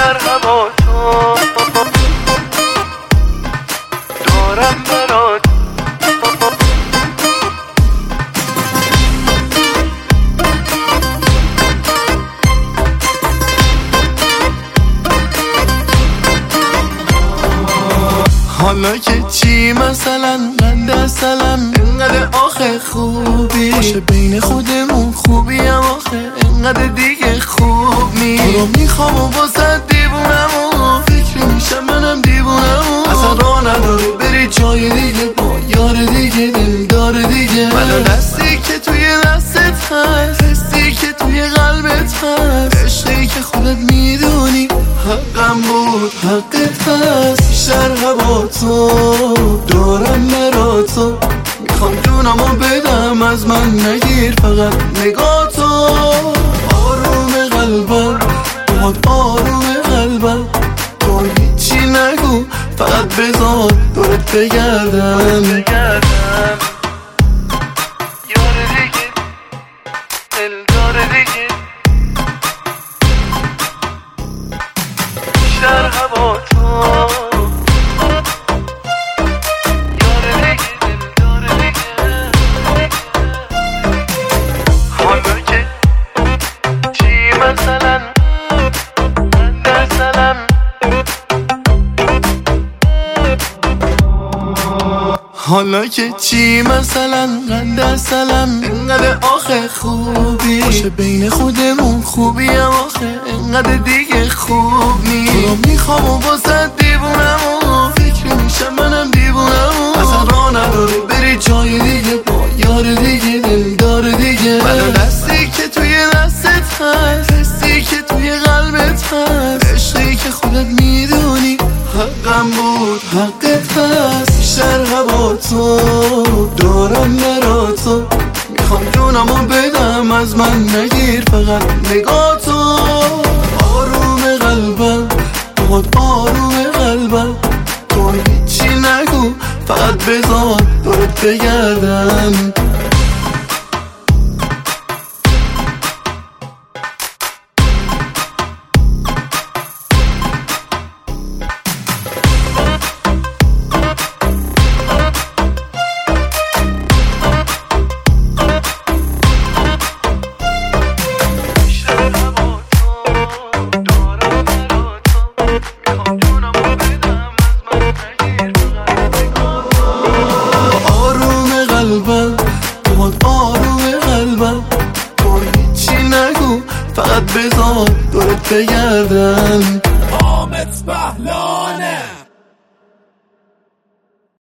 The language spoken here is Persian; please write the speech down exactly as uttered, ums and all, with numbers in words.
بیشتر هوا تو دارم برات. حالا که چی مثلا قند اصلم انقدر آخه خوبی باشه بین خودمون خوبی هم آخه انقدر دیگه خوب نی تو رو میخوام و بازد دیوونم و فکر میشم منم دیوونم و اصلا راه نداره بری جای دیگه با یار دیگه دلدار دیگه منو دستی که توی دستت هست حسی که توی قلبت هست عشقی که خودت میدونی حقم بود حقت هست بیشتر هوا تو دارم برا تو میخوام جونمو بدم از من نگیر فقط نگاه تو آروم قلبم باد آروم قلبم تو هیچی نگو فقط بذار دورت بگردم یار دیگه دلدار دیگه بیشتر هوا تو یار دیگه دلدار دیگه حالا که چی مثلا قند سلام حالا که چی مثلا قند سلام انقدر آخه خوبی باشه بین خودمون خوبی هم آخه انقدر دیگه خوب نی تو رو میخوام و بازد دیوونم و فکر میشم منم دیوونم و اصلا راه نداره بری جای دیگه با یار دیگه دلدار دیگه منو دستی که توی دستت هست حسی که توی قلبت هست عشقی که خودت میدونی حقم بود حقت هست بیشتر هوا تو دارم برا تو میخوام جونمو بدم از من نگیر فقط نگاه تو آروم قلبم باد آروم قلبم تو هیچی نگو فقط بذار دورت بگردم فقط بذار دورت بگردم. حامد بهلانه